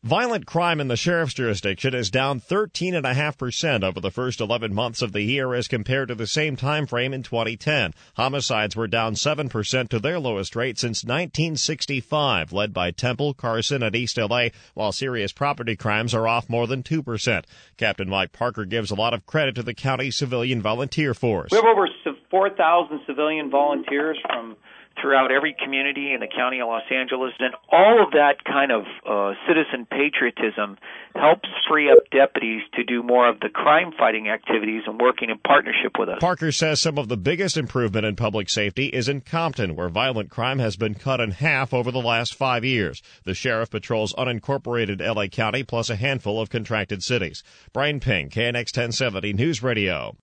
Violent crime in the sheriff's jurisdiction is down 13.5% over the first 11 months of the year as compared to the same time frame in 2010. Homicides were down 7% to their lowest rate since 1965, led by Temple, Carson, and East LA, while serious property crimes are off more than 2%. Captain Mike Parker gives a lot of credit to the county civilian volunteer force. We have over 4,000 civilian volunteers from throughout every community in the county of Los Angeles, and all of that kind of citizen patriotism helps free up deputies to do more of the crime-fighting activities and working in partnership with us. Parker says some of the biggest improvement in public safety is in Compton, where violent crime has been cut in half over the last 5 years. The sheriff patrols unincorporated LA County plus a handful of contracted cities. Brian Ping, KNX 1070 News Radio.